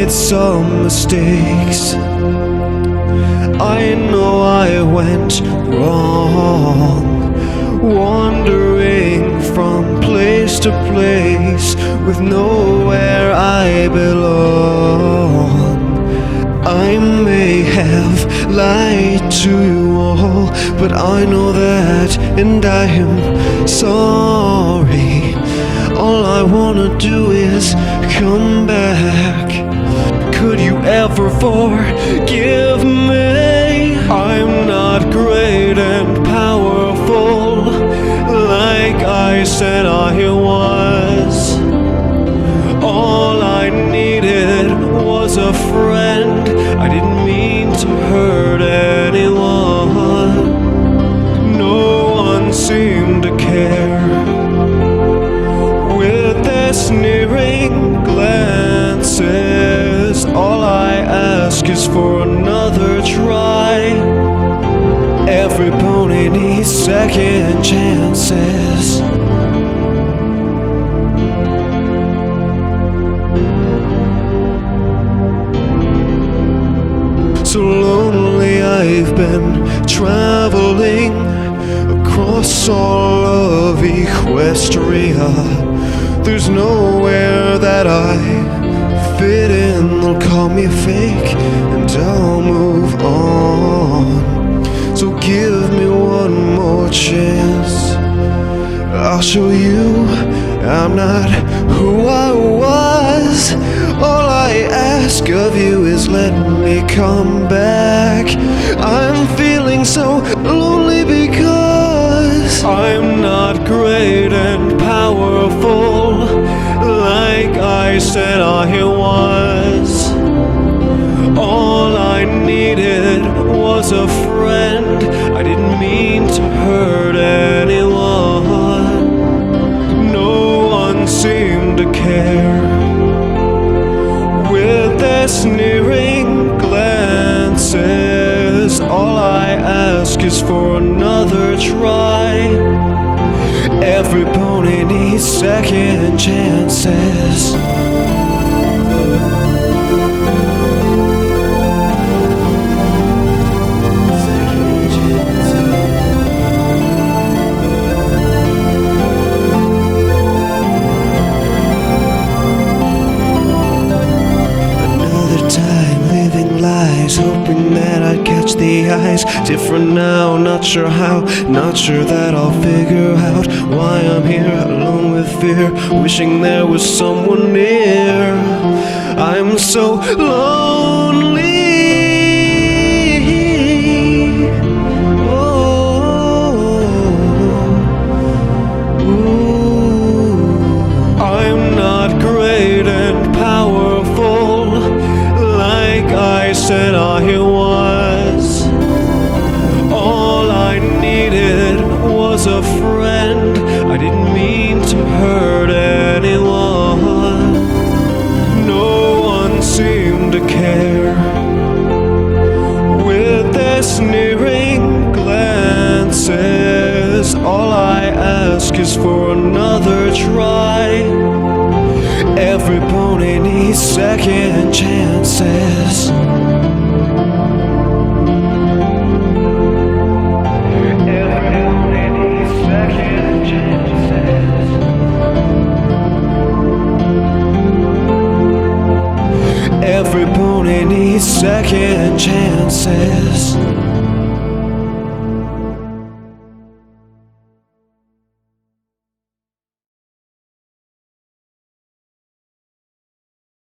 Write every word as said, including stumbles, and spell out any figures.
made some mistakes. I know I went wrong, wandering from place to place with nowhere I belong. I may have lied to you all, but I know that, and I am sorry. All I wanna do is come back. Could you ever forgive me? I'm not great and powerful like I said I was. All I needed was a friend. I didn't mean to hurt anyone. No one seemed to care. With their sneering glances, all I ask is for another try. Every pony needs second chances. So lonely I've been traveling across all of Equestria. There's nowhere that I fit in. They'll call me fake and I'll move on. So give me one more chance. I'll show you I'm not who I was. All I ask of you is let me come back. I'm feeling so lonely because I'm not great and powerful like I said I was. All I needed was a friend. I didn't mean to hurt anyone. No one seemed to care. With their sneering glances, all I ask is for another try. Every pony needs second chances. Hoping that I'd catch the eyes. Different now, not sure how, not sure that I'll figure out why I'm here alone with fear, wishing there was someone near. I'm so lonely. Oh, ooh. I'm not great and powerful like I said I was. All I needed was a friend. I didn't mean to hurt anyone. No one seemed to care. With their sneering glances, all I ask is for another try. Every pony needs second chances. Every pony needs second chances. Every pony needs second chances.